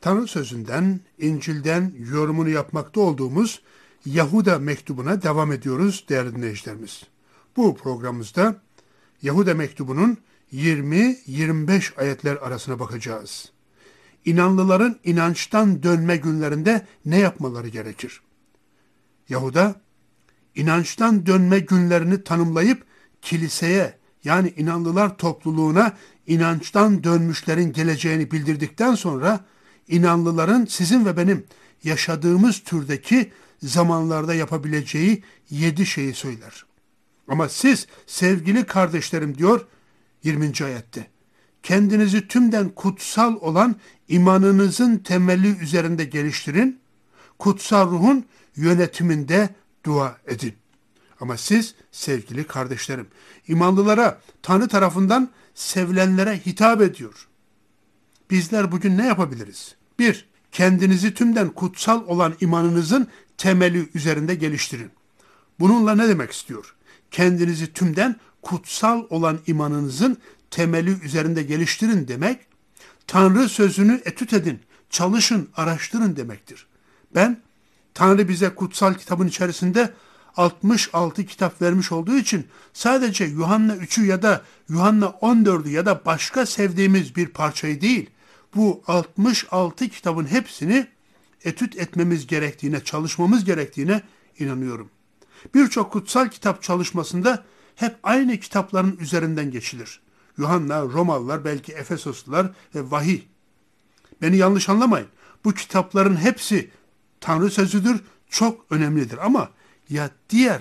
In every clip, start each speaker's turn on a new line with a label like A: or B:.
A: Tanrı sözünden, İncil'den yorumunu yapmakta olduğumuz Yahuda mektubuna devam ediyoruz değerli dinleyicilerimiz. Bu programımızda Yahuda mektubunun 20-25 ayetler arasına bakacağız. İnanlıların inançtan dönme günlerinde ne yapmaları gerekir? Yahuda, inançtan dönme günlerini tanımlayıp kiliseye yani inanlılar topluluğuna inançtan dönmüşlerin geleceğini bildirdikten sonra inanlıların sizin ve benim yaşadığımız türdeki zamanlarda yapabileceği 7 şeyi söyler. Ama siz sevgili kardeşlerim diyor 20. ayette. Kendinizi tümden kutsal olan imanınızın temeli üzerinde geliştirin. Kutsal ruhun yönetiminde dua edin. Ama siz sevgili kardeşlerim, imanlılara Tanrı tarafından sevilenlere hitap ediyor. Bizler bugün ne yapabiliriz? 1. Kendinizi tümden kutsal olan imanınızın temeli üzerinde geliştirin. Bununla ne demek istiyor? Kendinizi tümden kutsal olan imanınızın temeli üzerinde geliştirin demek, Tanrı sözünü etüt edin, çalışın, araştırın demektir. Tanrı bize kutsal kitabın içerisinde 66 kitap vermiş olduğu için sadece Yuhanna 3'ü ya da Yuhanna 14'ü ya da başka sevdiğimiz bir parçayı değil, bu 66 kitabın hepsini etüt etmemiz gerektiğine, çalışmamız gerektiğine inanıyorum. Birçok kutsal kitap çalışmasında hep aynı kitapların üzerinden geçilir. Yuhanna, Romalılar, belki Efesoslular ve Vahiy. Beni yanlış anlamayın. Bu kitapların hepsi Tanrı sözüdür, çok önemlidir ama ya diğer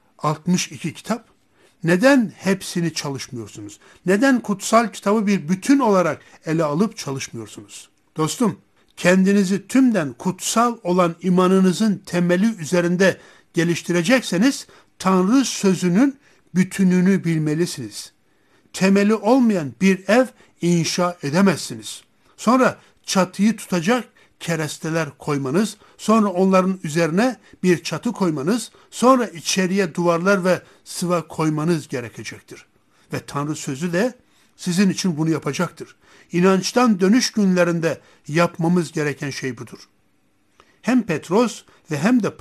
A: 62 kitap? Neden hepsini çalışmıyorsunuz? Neden kutsal kitabı bir bütün olarak ele alıp çalışmıyorsunuz? Dostum, kendinizi tümden kutsal olan imanınızın temeli üzerinde geliştirecekseniz Tanrı sözünün bütününü bilmelisiniz. Temeli olmayan bir ev inşa edemezsiniz. Sonra çatıyı tutacak keresteler koymanız, sonra onların üzerine bir çatı koymanız, sonra içeriye duvarlar ve sıva koymanız gerekecektir. Ve Tanrı sözü de sizin için bunu yapacaktır. İnançtan dönüş günlerinde yapmamız gereken şey budur. Hem Petros ve hem de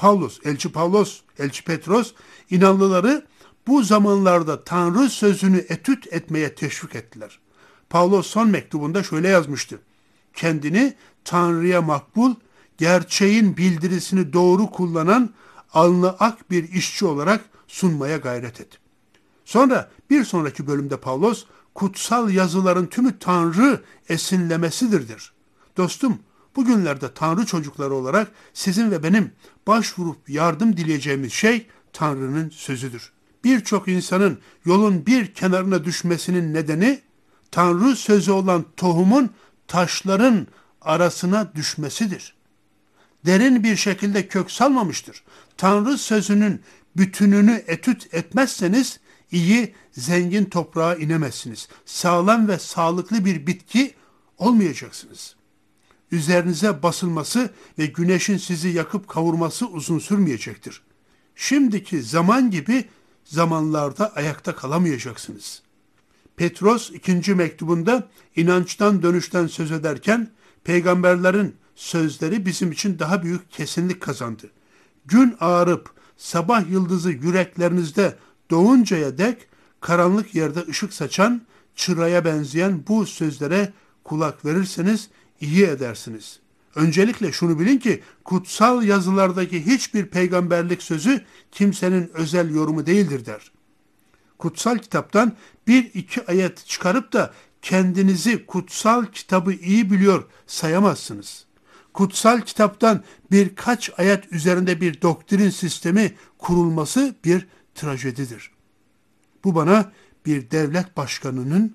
A: Elçi Petros inanlıları bu zamanlarda Tanrı sözünü etüt etmeye teşvik ettiler. Pavlos son mektubunda şöyle yazmıştı. Kendini Tanrı'ya makbul, gerçeğin bildirisini doğru kullanan alnı ak bir işçi olarak sunmaya gayret et. Sonra bir sonraki bölümde Pavlos, kutsal yazıların tümü Tanrı esinlemesidir. Dostum, bugünlerde Tanrı çocukları olarak sizin ve benim başvurup yardım dileyeceğimiz şey Tanrı'nın sözüdür. Birçok insanın yolun bir kenarına düşmesinin nedeni Tanrı sözü olan tohumun taşların arasına düşmesidir. Derin bir şekilde kök salmamıştır. Tanrı sözünün bütününü etüt etmezseniz iyi, zengin toprağa inemezsiniz. Sağlam ve sağlıklı bir bitki olmayacaksınız. Üzerinize basılması ve güneşin sizi yakıp kavurması uzun sürmeyecektir. Şimdiki zaman gibi zamanlarda ayakta kalamayacaksınız. Petros 2. mektubunda inançtan dönüşten söz ederken peygamberlerin sözleri bizim için daha büyük kesinlik kazandı. Gün ağarıp sabah yıldızı yüreklerinizde doğuncaya dek karanlık yerde ışık saçan çıraya benzeyen bu sözlere kulak verirseniz iyi edersiniz. Öncelikle şunu bilin ki kutsal yazılardaki hiçbir peygamberlik sözü kimsenin özel yorumu değildir der. Kutsal kitaptan 1-2 ayet çıkarıp da kendinizi kutsal kitabı iyi biliyor sayamazsınız. Kutsal kitaptan birkaç ayet üzerinde bir doktrin sistemi kurulması bir trajedidir. Bu bana bir devlet başkanının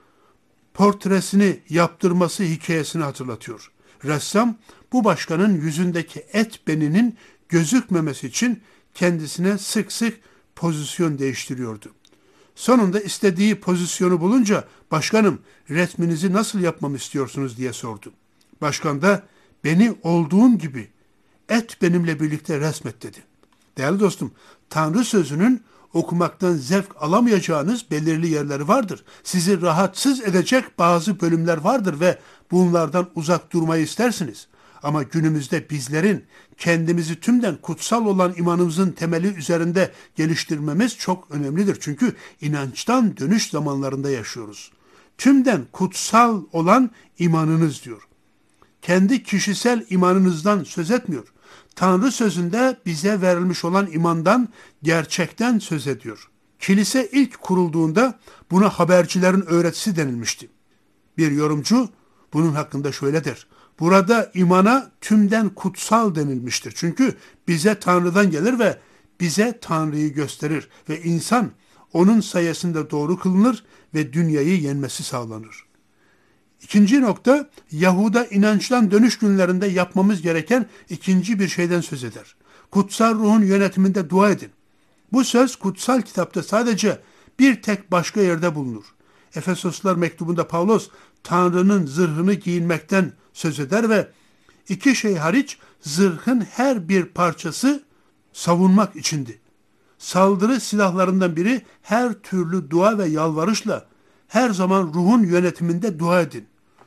A: portresini yaptırması hikayesini hatırlatıyor. Ressam bu başkanın yüzündeki et beninin gözükmemesi için kendisine sık sık pozisyon değiştiriyordu. Sonunda istediği pozisyonu bulunca başkanım resminizi nasıl yapmamı istiyorsunuz diye sordu. Başkan da beni olduğum gibi et benimle birlikte resmet dedi. Değerli dostum, Tanrı sözünün okumaktan zevk alamayacağınız belirli yerleri vardır. Sizi rahatsız edecek bazı bölümler vardır ve bunlardan uzak durmayı istersiniz. Ama günümüzde bizlerin kendimizi tümden kutsal olan imanımızın temeli üzerinde geliştirmemiz çok önemlidir. Çünkü inançtan dönüş zamanlarında yaşıyoruz. Tümden kutsal olan imanınız diyor. Kendi kişisel imanınızdan söz etmiyor. Tanrı sözünde bize verilmiş olan imandan, gerçekten söz ediyor. Kilise ilk kurulduğunda buna habercilerin öğretisi denilmişti. Bir yorumcu bunun hakkında şöyle der: burada imana tümden kutsal denilmiştir. Çünkü bize Tanrı'dan gelir ve bize Tanrı'yı gösterir ve insan onun sayesinde doğru kılınır ve dünyayı yenmesi sağlanır. İkinci nokta, Yahuda inançtan dönüş günlerinde yapmamız gereken ikinci bir şeyden söz eder. Kutsal ruhun yönetiminde dua edin. Bu söz kutsal kitapta sadece bir tek başka yerde bulunur. Efesoslar mektubunda Pavlos Tanrı'nın zırhını giyinmekten söz eder ve iki şey hariç zırhın her bir parçası savunmak içindi. Saldırı silahlarından biri her türlü dua ve yalvarışla her zaman ruhun yönetiminde dua edin.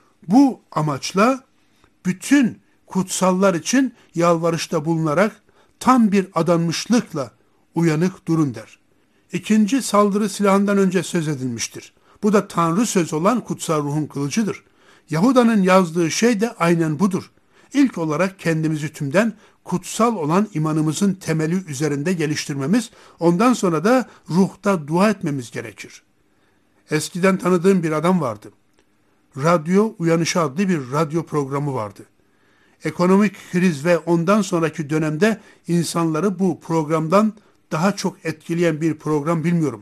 A: Bu amaçla bütün kutsallar için yalvarışta bulunarak tam bir adanmışlıkla uyanık durun der. İkinci saldırı silahından önce söz edilmiştir. Bu da Tanrı sözü olan kutsal ruhun kılıcıdır. Yahuda'nın yazdığı şey de aynen budur. İlk olarak kendimizi tümden kutsal olan imanımızın temeli üzerinde geliştirmemiz, ondan sonra da ruhta dua etmemiz gerekir. Eskiden tanıdığım bir adam vardı. Radyo Uyanışı adlı bir radyo programı vardı. Ekonomik kriz ve ondan sonraki dönemde insanları bu programdan daha çok etkileyen bir program bilmiyorum.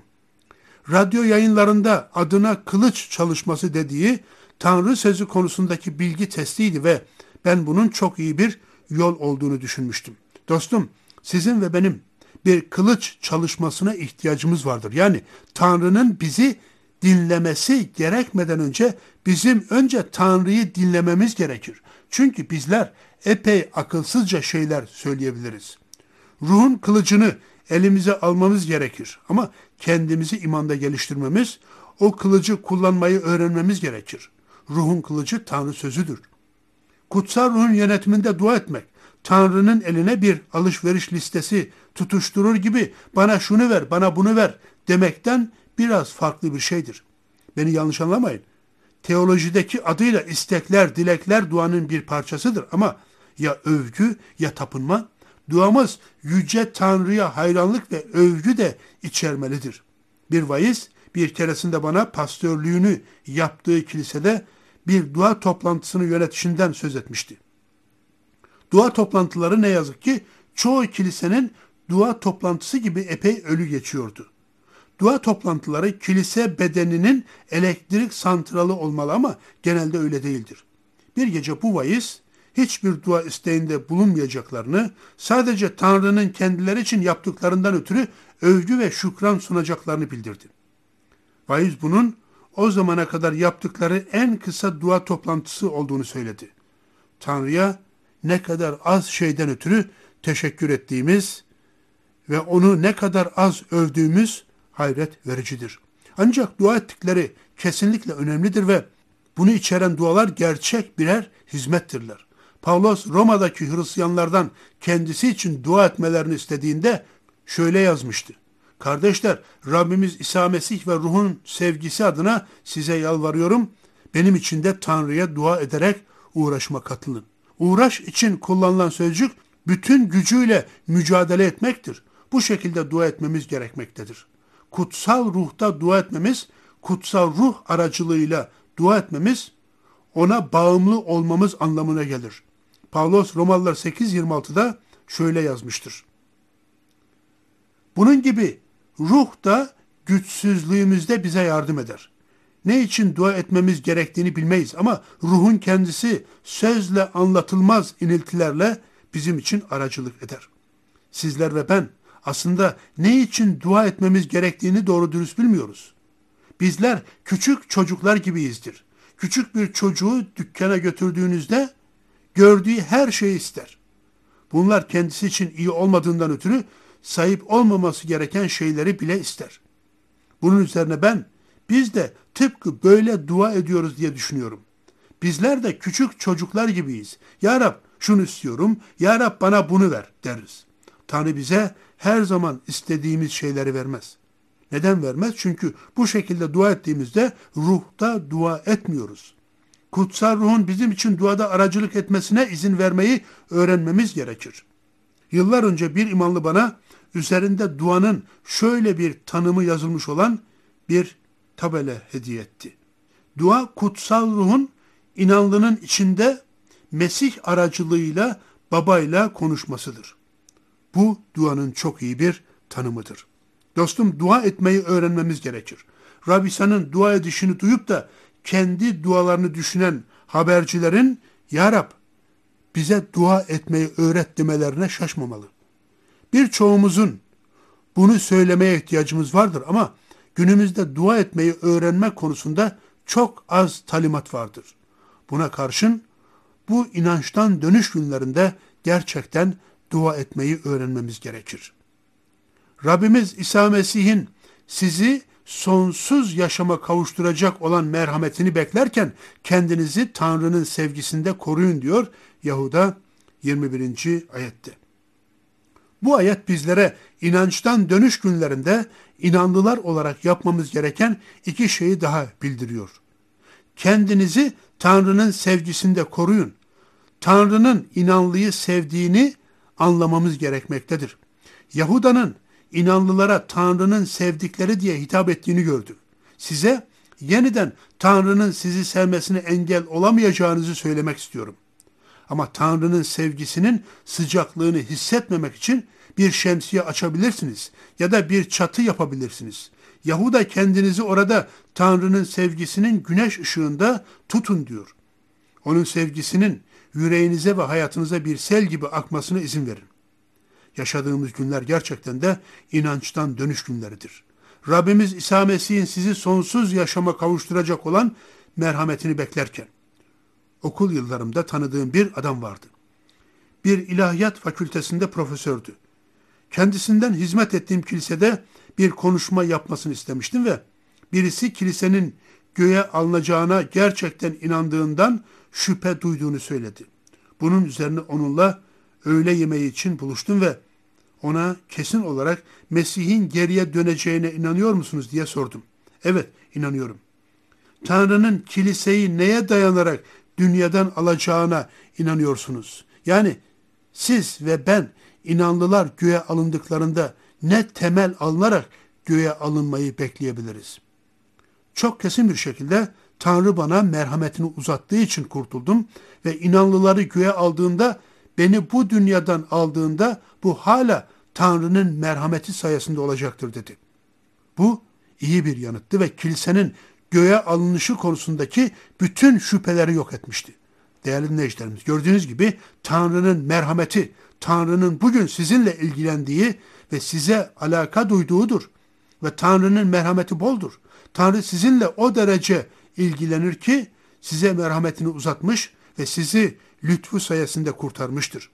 A: Radyo yayınlarında adına kılıç çalışması dediği Tanrı sözü konusundaki bilgi testiydi ve ben bunun çok iyi bir yol olduğunu düşünmüştüm. Dostum, sizin ve benim bir kılıç çalışmasına ihtiyacımız vardır. Yani Tanrı'nın bizi dinlemesi gerekmeden önce bizim önce Tanrı'yı dinlememiz gerekir. Çünkü bizler epey akılsızca şeyler söyleyebiliriz. Ruhun kılıcını elimize almamız gerekir ama kendimizi imanda geliştirmemiz, o kılıcı kullanmayı öğrenmemiz gerekir. Ruhun kılıcı Tanrı sözüdür. Kutsal ruhun yönetiminde dua etmek, Tanrı'nın eline bir alışveriş listesi tutuşturur gibi bana şunu ver, bana bunu ver demekten biraz farklı bir şeydir. Beni yanlış anlamayın. Teolojideki adıyla istekler, dilekler duanın bir parçasıdır ama ya övgü ya tapınma, duamız yüce Tanrı'ya hayranlık ve övgü de içermelidir. Bir vaiz bir keresinde bana pastörlüğünü yaptığı kilisede bir dua toplantısını yönetişinden söz etmişti. Dua toplantıları ne yazık ki çoğu kilisenin dua toplantısı gibi epey ölü geçiyordu. Dua toplantıları kilise bedeninin elektrik santralı olmalı ama genelde öyle değildir. Bir gece bu vaiz hiçbir dua isteğinde bulunmayacaklarını, sadece Tanrı'nın kendileri için yaptıklarından ötürü övgü ve şükran sunacaklarını bildirdi. Vaiz bunun o zamana kadar yaptıkları en kısa dua toplantısı olduğunu söyledi. Tanrı'ya ne kadar az şeyden ötürü teşekkür ettiğimiz ve onu ne kadar az övdüğümüz hayret vericidir. Ancak dua ettikleri kesinlikle önemlidir ve bunu içeren dualar gerçek birer hizmettirler. Pavlos Roma'daki Hristiyanlardan kendisi için dua etmelerini istediğinde şöyle yazmıştı. Kardeşler, Rabbimiz İsa Mesih ve ruhun sevgisi adına size yalvarıyorum. Benim için de Tanrı'ya dua ederek uğraşma katılın. Uğraş için kullanılan sözcük bütün gücüyle mücadele etmektir. Bu şekilde dua etmemiz gerekmektedir. Kutsal ruhta dua etmemiz, kutsal ruh aracılığıyla dua etmemiz, ona bağımlı olmamız anlamına gelir. Pavlos Romalılar 8:26'da şöyle yazmıştır. Bunun gibi ruh da güçsüzlüğümüzde bize yardım eder. Ne için dua etmemiz gerektiğini bilmeyiz ama ruhun kendisi sözle anlatılmaz iniltilerle bizim için aracılık eder. Sizler ve ben aslında ne için dua etmemiz gerektiğini doğru dürüst bilmiyoruz. Bizler küçük çocuklar gibiyizdir. Küçük bir çocuğu dükkana götürdüğünüzde gördüğü her şeyi ister. Bunlar kendisi için iyi olmadığından ötürü sahip olmaması gereken şeyleri bile ister. Bunun üzerine biz de tıpkı böyle dua ediyoruz diye düşünüyorum. Bizler de küçük çocuklar gibiyiz. Ya Rab şunu istiyorum, Ya Rab bana bunu ver deriz. Tanrı bize her zaman istediğimiz şeyleri vermez. Neden vermez? Çünkü bu şekilde dua ettiğimizde ruhta dua etmiyoruz. Kutsal ruhun bizim için duada aracılık etmesine izin vermeyi öğrenmemiz gerekir. Yıllar önce bir imanlı bana üzerinde duanın şöyle bir tanımı yazılmış olan bir tabela hediye etti. Dua kutsal ruhun inanlının içinde Mesih aracılığıyla babayla konuşmasıdır. Bu duanın çok iyi bir tanımıdır. Dostum dua etmeyi öğrenmemiz gerekir. Rab İsa'nın dua edişini duyup da kendi dualarını düşünen habercilerin Ya Rab bize dua etmeyi öğret demelerine şaşmamalı. Birçoğumuzun bunu söylemeye ihtiyacımız vardır ama günümüzde dua etmeyi öğrenme konusunda çok az talimat vardır. Buna karşın bu inançtan dönüş günlerinde gerçekten dua etmeyi öğrenmemiz gerekir. Rabbimiz İsa Mesih'in sizi sonsuz yaşama kavuşturacak olan merhametini beklerken kendinizi Tanrı'nın sevgisinde koruyun diyor Yahuda 21. ayette. Bu ayet bizlere inançtan dönüş günlerinde inanlılar olarak yapmamız gereken iki şeyi daha bildiriyor. Kendinizi Tanrı'nın sevgisinde koruyun. Tanrı'nın inanlıyı sevdiğini anlamamız gerekmektedir. Yahuda'nın inanlılara Tanrı'nın sevdikleri diye hitap ettiğini gördük. Size yeniden Tanrı'nın sizi sevmesine engel olamayacağınızı söylemek istiyorum. Ama Tanrı'nın sevgisinin sıcaklığını hissetmemek için bir şemsiye açabilirsiniz ya da bir çatı yapabilirsiniz. Yahuda kendinizi orada Tanrı'nın sevgisinin güneş ışığında tutun diyor. Onun sevgisinin yüreğinize ve hayatınıza bir sel gibi akmasına izin verin. Yaşadığımız günler gerçekten de inançtan dönüş günleridir. Rabbimiz İsa Mesih'in sizi sonsuz yaşama kavuşturacak olan merhametini beklerken, okul yıllarımda tanıdığım bir adam vardı. Bir ilahiyat fakültesinde profesördü. Kendisinden hizmet ettiğim kilisede bir konuşma yapmasını istemiştim ve birisi kilisenin göğe alınacağına gerçekten inandığından şüphe duyduğunu söyledi. Bunun üzerine onunla öğle yemeği için buluştum ve ona kesin olarak Mesih'in geriye döneceğine inanıyor musunuz diye sordum. Evet, inanıyorum. Tanrı'nın kiliseyi neye dayanarak dünyadan alacağına inanıyorsunuz? Yani siz ve ben inanlılar göğe alındıklarında ne temel alınarak göğe alınmayı bekleyebiliriz? Çok kesin bir şekilde Tanrı bana merhametini uzattığı için kurtuldum ve inanlıları göğe aldığında, beni bu dünyadan aldığında bu hala Tanrı'nın merhameti sayesinde olacaktır dedi. Bu iyi bir yanıttı ve kilisenin göğe alınışı konusundaki bütün şüpheleri yok etmişti. Değerli dinleyicilerimiz, gördüğünüz gibi Tanrı'nın merhameti, Tanrı'nın bugün sizinle ilgilendiği ve size alaka duyduğudur. Ve Tanrı'nın merhameti boldur. Tanrı sizinle o derece ilgilenir ki size merhametini uzatmış ve sizi lütfu sayesinde kurtarmıştır.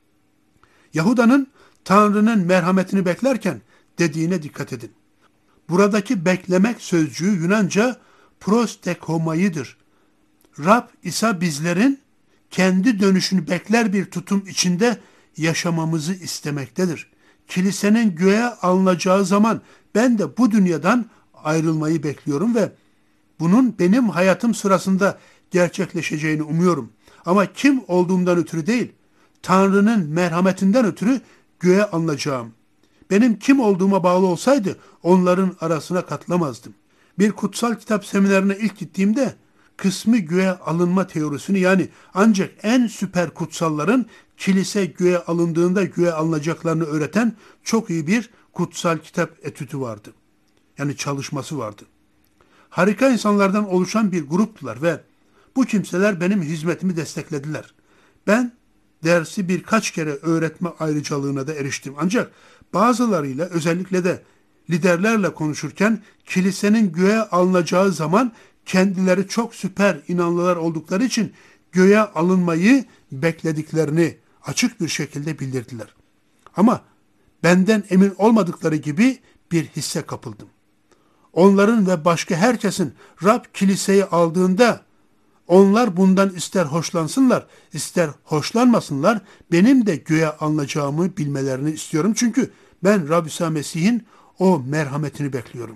A: Yahuda'nın Tanrı'nın merhametini beklerken dediğine dikkat edin. Buradaki beklemek sözcüğü Yunanca prostekomayıdır. Rab İsa bizlerin kendi dönüşünü bekler bir tutum içinde yaşamamızı istemektedir. Kilisenin göğe alınacağı zaman ben de bu dünyadan ayrılmayı bekliyorum ve bunun benim hayatım sırasında gerçekleşeceğini umuyorum. Ama kim olduğumdan ötürü değil, Tanrı'nın merhametinden ötürü göğe alınacağım. Benim kim olduğuma bağlı olsaydı onların arasına katılamazdım. Bir kutsal kitap seminerine ilk gittiğimde kısmı göğe alınma teorisini, yani ancak en süper kutsalların kilise göğe alındığında göğe alınacaklarını öğreten çok iyi bir kutsal kitap etütü vardı. Yani çalışması vardı. Harika insanlardan oluşan bir gruptular ve bu kimseler benim hizmetimi desteklediler. Ben dersi birkaç kere öğretme ayrıcalığına da eriştim. Ancak bazılarıyla, özellikle de liderlerle konuşurken kilisenin göğe alınacağı zaman kendileri çok süper inanlılar oldukları için göğe alınmayı beklediklerini açık bir şekilde bildirdiler. Ama benden emin olmadıkları gibi bir hisse kapıldım. Onların ve başka herkesin Rab kiliseyi aldığında onlar bundan ister hoşlansınlar, ister hoşlanmasınlar, benim de göğe alınacağımı bilmelerini istiyorum. Çünkü ben Rab İsa Mesih'in o merhametini bekliyorum.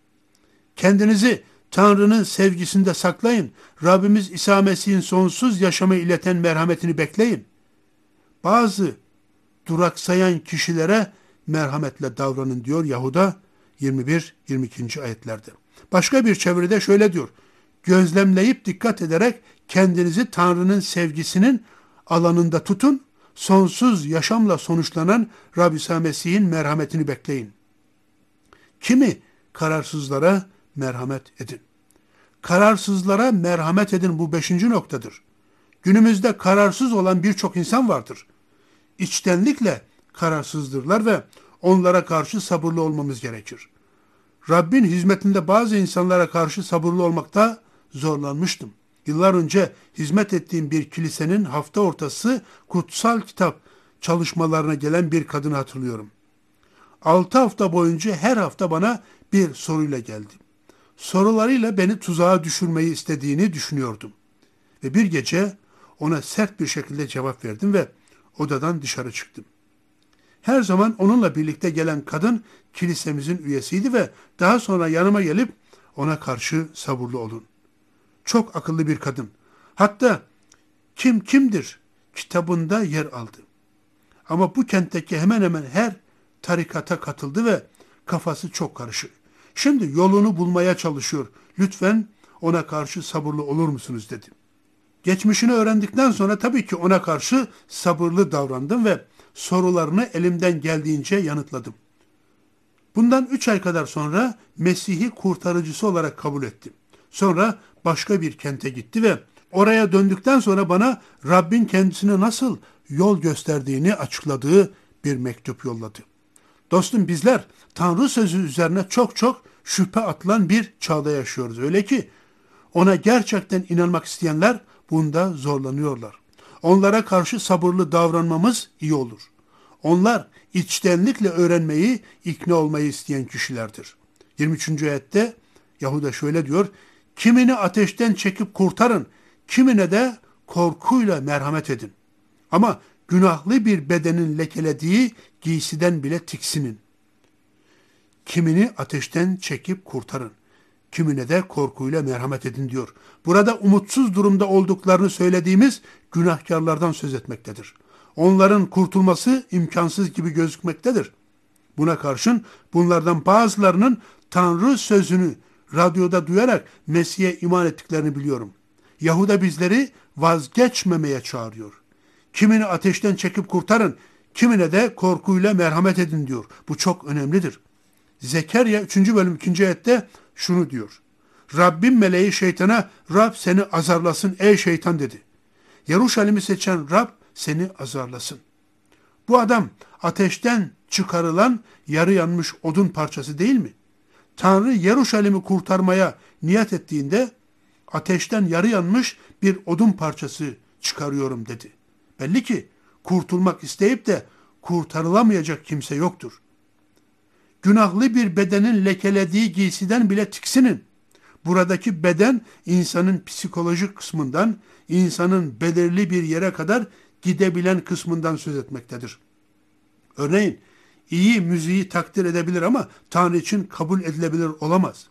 A: Kendinizi Tanrı'nın sevgisinde saklayın. Rabbimiz İsa Mesih'in sonsuz yaşamı ileten merhametini bekleyin. Bazı duraksayan kişilere merhametle davranın diyor Yahuda 21-22. ayetlerde. Başka bir çeviride şöyle diyor. Gözlemleyip dikkat ederek kendinizi Tanrı'nın sevgisinin alanında tutun. Sonsuz yaşamla sonuçlanan Rab İsa Mesih'in merhametini bekleyin. Kimi kararsızlara merhamet edin. Kararsızlara merhamet edin, bu 5. noktadır. Günümüzde kararsız olan birçok insan vardır. İçtenlikle kararsızdırlar ve onlara karşı sabırlı olmamız gerekir. Rabbin hizmetinde bazı insanlara karşı sabırlı olmakta zorlanmıştım. Yıllar önce hizmet ettiğim bir kilisenin hafta ortası kutsal kitap çalışmalarına gelen bir kadını hatırlıyorum. 6 hafta boyunca her hafta bana bir soruyla geldi. Sorularıyla beni tuzağa düşürmeyi istediğini düşünüyordum. Ve bir gece ona sert bir şekilde cevap verdim ve odadan dışarı çıktım. Her zaman onunla birlikte gelen kadın kilisemizin üyesiydi ve daha sonra yanıma gelip ona karşı sabırlı olun. Çok akıllı bir kadın. Hatta Kim Kimdir kitabında yer aldı. Ama bu kentteki hemen hemen her tarikata katıldı ve kafası çok karışık. Şimdi yolunu bulmaya çalışıyor. Lütfen ona karşı sabırlı olur musunuz dedi. Geçmişini öğrendikten sonra tabii ki ona karşı sabırlı davrandım ve sorularını elimden geldiğince yanıtladım. Bundan 3 ay kadar sonra Mesih'i kurtarıcısı olarak kabul ettim. Sonra başka bir kente gitti ve oraya döndükten sonra bana Rabbin kendisine nasıl yol gösterdiğini açıkladığı bir mektup yolladı. Dostum, bizler Tanrı sözü üzerine çok şüphe atılan bir çağda yaşıyoruz. Öyle ki ona gerçekten inanmak isteyenler bunda zorlanıyorlar. Onlara karşı sabırlı davranmamız iyi olur. Onlar içtenlikle öğrenmeyi, ikna olmayı isteyen kişilerdir. 23. ayette Yahuda şöyle diyor: kimini ateşten çekip kurtarın, kimine de korkuyla merhamet edin. Ama günahlı bir bedenin lekelediği giysiden bile tiksinin. Kimini ateşten çekip kurtarın, kimine de korkuyla merhamet edin diyor. Burada umutsuz durumda olduklarını söylediğimiz günahkarlardan söz etmektedir. Onların kurtulması imkansız gibi gözükmektedir. Buna karşın bunlardan bazılarının Tanrı sözünü radyoda duyarak Mesih'e iman ettiklerini biliyorum. Yahuda bizleri vazgeçmemeye çağırıyor. Kimini ateşten çekip kurtarın, kimine de korkuyla merhamet edin diyor. Bu çok önemlidir. Zekeriya 3. bölüm 2. ayette şunu diyor: Rabbin meleği şeytana, Rab seni azarlasın ey şeytan dedi. Yeruşalim'i seçen Rab seni azarlasın. Bu adam ateşten çıkarılan yarı yanmış odun parçası değil mi? Tanrı Yeruşalim'i kurtarmaya niyet ettiğinde ateşten yarı yanmış bir odun parçası çıkarıyorum dedi. Belli ki kurtulmak isteyip de kurtarılamayacak kimse yoktur. Günahlı bir bedenin lekelediği giysiden bile tiksinin. Buradaki beden insanın psikolojik kısmından, insanın belirli bir yere kadar gidebilen kısmından söz etmektedir. Örneğin iyi müziği takdir edebilir ama Tanrı için kabul edilebilir olamaz.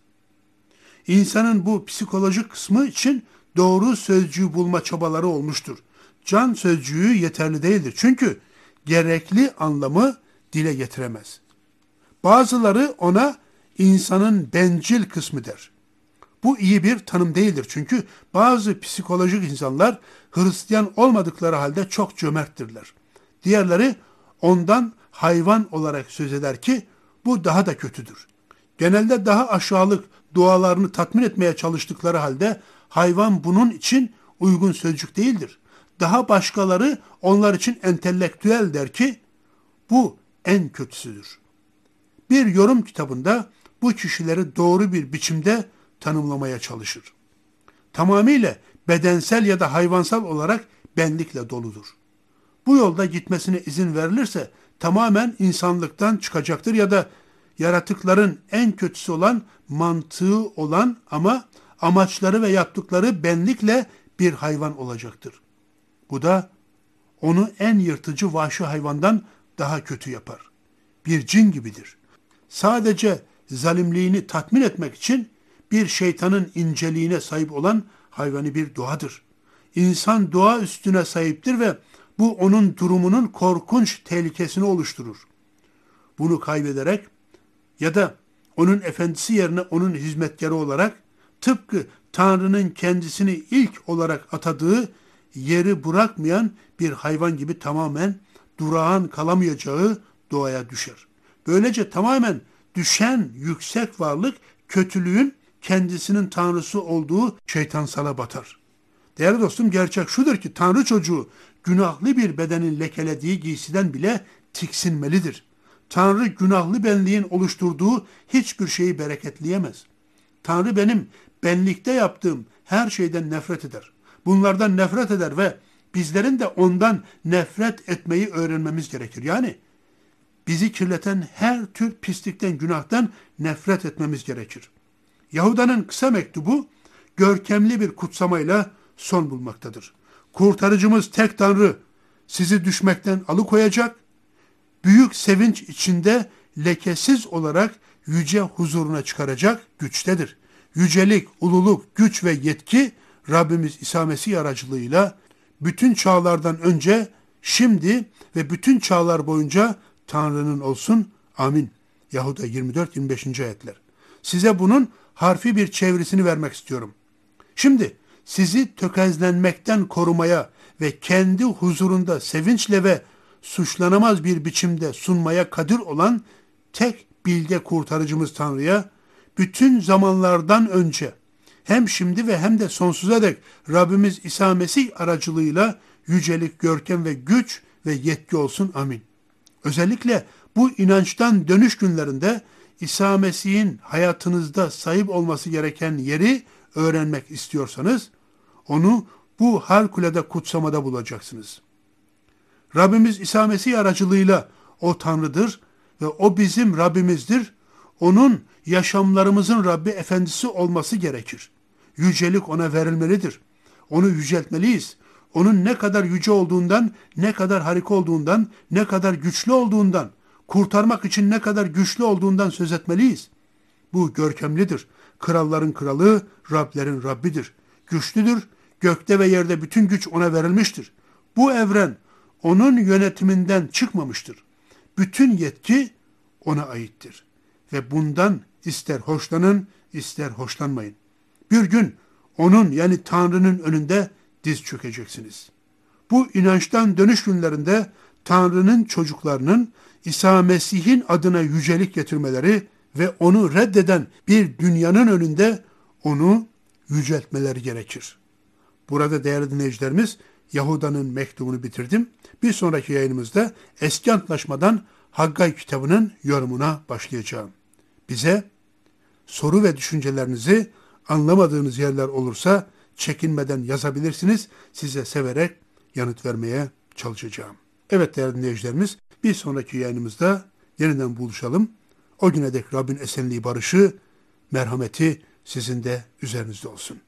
A: İnsanın bu psikolojik kısmı için doğru sözcüğü bulma çabaları olmuştur. Can sözcüğü yeterli değildir. Çünkü gerekli anlamı dile getiremez. Bazıları ona insanın bencil kısmı der. Bu iyi bir tanım değildir. Çünkü bazı psikolojik insanlar Hristiyan olmadıkları halde çok cömerttirler. Diğerleri ondan hayvan olarak söz eder ki bu daha da kötüdür. Genelde daha aşağılık dualarını tatmin etmeye çalıştıkları halde hayvan bunun için uygun sözcük değildir. Daha başkaları onlar için entelektüel der ki bu en kötüsüdür. Bir yorum kitabında bu kişileri doğru bir biçimde tanımlamaya çalışır. Tamamıyla bedensel ya da hayvansal olarak benlikle doludur. Bu yolda gitmesine izin verilirse tamamen insanlıktan çıkacaktır ya da yaratıkların en kötüsü olan, mantığı olan ama amaçları ve yaptıkları benlikle bir hayvan olacaktır. Bu da onu en yırtıcı vahşi hayvandan daha kötü yapar. Bir cin gibidir. Sadece zalimliğini tatmin etmek için bir şeytanın inceliğine sahip olan hayvani bir doğadır. İnsan doğa üstüne sahiptir ve bu onun durumunun korkunç tehlikesini oluşturur. Bunu kaybederek ya da onun efendisi yerine onun hizmetkarı olarak tıpkı Tanrı'nın kendisini ilk olarak atadığı yeri bırakmayan bir hayvan gibi tamamen durağan kalamayacağı doğaya düşer. Böylece tamamen düşen yüksek varlık kötülüğün kendisinin tanrısı olduğu şeytansala batar. Değerli dostum, gerçek şudur ki Tanrı çocuğu günahlı bir bedenin lekelediği giysiden bile tiksinmelidir. Tanrı günahlı benliğin oluşturduğu hiçbir şeyi bereketleyemez. Tanrı benim benlikte yaptığım her şeyden nefret eder. Bunlardan nefret eder ve bizlerin de ondan nefret etmeyi öğrenmemiz gerekir. Yani bizi kirleten her tür pislikten, günahtan nefret etmemiz gerekir. Yahuda'nın kısa mektubu görkemli bir kutsamayla son bulmaktadır. Kurtarıcımız tek Tanrı sizi düşmekten alıkoyacak, büyük sevinç içinde lekesiz olarak yüce huzuruna çıkaracak güçtedir. Yücelik, ululuk, güç ve yetki Rabbimiz İsa Mesih aracılığıyla bütün çağlardan önce, şimdi ve bütün çağlar boyunca Tanrı'nın olsun. Amin. Yahuda 24-25. ayetler. Size bunun harfi bir çevirisini vermek istiyorum. Şimdi sizi tökezlenmekten korumaya ve kendi huzurunda sevinçle ve suçlanamaz bir biçimde sunmaya kadir olan tek bilge kurtarıcımız Tanrı'ya bütün zamanlardan önce hem şimdi ve hem de sonsuza dek Rabbimiz İsa Mesih aracılığıyla yücelik, görkem ve güç ve yetki olsun. Amin. Özellikle bu inançtan dönüş günlerinde İsa Mesih'in hayatınızda sahip olması gereken yeri öğrenmek istiyorsanız onu bu harikulade kutsamada bulacaksınız. Rabbimiz İsa Mesih aracılığıyla o Tanrı'dır ve o bizim Rabbimizdir. Onun yaşamlarımızın Rabbi Efendisi olması gerekir. Yücelik ona verilmelidir. Onu yüceltmeliyiz. Onun ne kadar yüce olduğundan, ne kadar harika olduğundan, ne kadar güçlü olduğundan, kurtarmak için ne kadar güçlü olduğundan söz etmeliyiz. Bu görkemlidir. Kralların kralı, Rablerin Rabbidir. Güçlüdür. Gökte ve yerde bütün güç ona verilmiştir. Bu evren onun yönetiminden çıkmamıştır. Bütün yetki ona aittir. Ve bundan ister hoşlanın, ister hoşlanmayın. Bir gün onun yani Tanrı'nın önünde diz çökeceksiniz. Bu inançtan dönüş günlerinde Tanrı'nın çocuklarının İsa Mesih'in adına yücelik getirmeleri ve onu reddeden bir dünyanın önünde onu yüceltmeleri gerekir. Burada değerli dinleyicilerimiz, Yahuda'nın mektubunu bitirdim. Bir sonraki yayınımızda Eski Antlaşmadan Haggay kitabının yorumuna başlayacağım. Bize soru ve düşüncelerinizi, anlamadığınız yerler olursa çekinmeden yazabilirsiniz. Size severek yanıt vermeye çalışacağım. Evet değerli dinleyicilerimiz, bir sonraki yayınımızda yeniden buluşalım. O güne dek Rabbin esenliği, barışı, merhameti sizin de üzerinizde olsun.